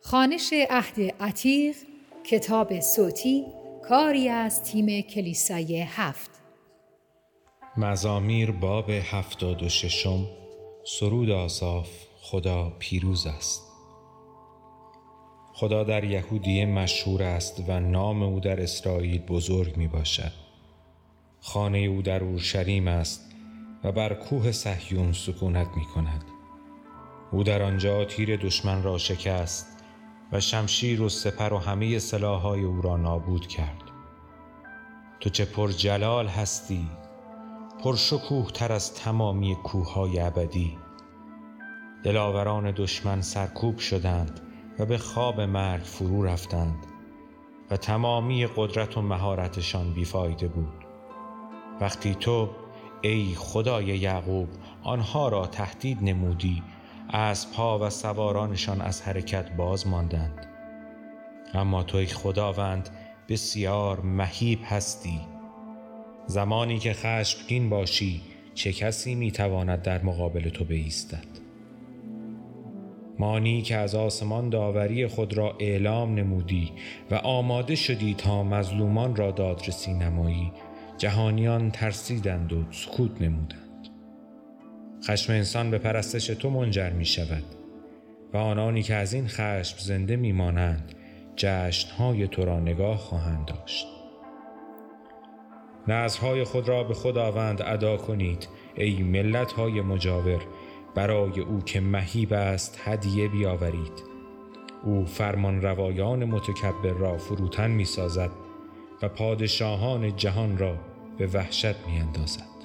خوانش عهد عتیق، کتاب صوتی، کاری از تیم کلیسای 7. مزامیر باب 76. سرود آساف. خدا پیروز است. خدا در یهودیه مشهور است و نام او در اسرائیل بزرگ می باشد. خانه او در اورشلیم است و بر کوه صهیون سکونت می کند. او در آنجا تیر دشمن را شکست و شمشیر و سپر و همه سلاح‌های او را نابود کرد. تو چه پر جلال هستی، پر شکوه تر از تمامی کوه‌های ابدی. دلاوران دشمن سرکوب شدند و به خواب مرگ فرو رفتند و تمامی قدرت و مهارتشان بیفایده بود. وقتی تو ای خدای یعقوب آنها را تهدید نمودی، اسب‌ها و سوارانشان از حرکت باز ماندند. اما تو ای خداوند بسیار مهیب هستی. زمانی که خشمگین باشی چه کسی میتواند در مقابل تو بایستد؟ مانی که از آسمان داوری خود را اعلام نمودی و آماده شدی تا مظلومان را دادرسی نمایی، جهانیان ترسیدند و سکوت نمودند. خشم انسان به پرستش تو منجر می شود و آنانی که از این خشم زنده می مانند جشنهای تو را نگاه خواهند داشت. نذرهای خود را به خداوند ادا کنید ای ملت‌های مجاور، برای او که مهیب است هدیه بیاورید. او فرمان روایان متکبر را فروتن می سازد و پادشاهان جهان را به وحشت می اندازد.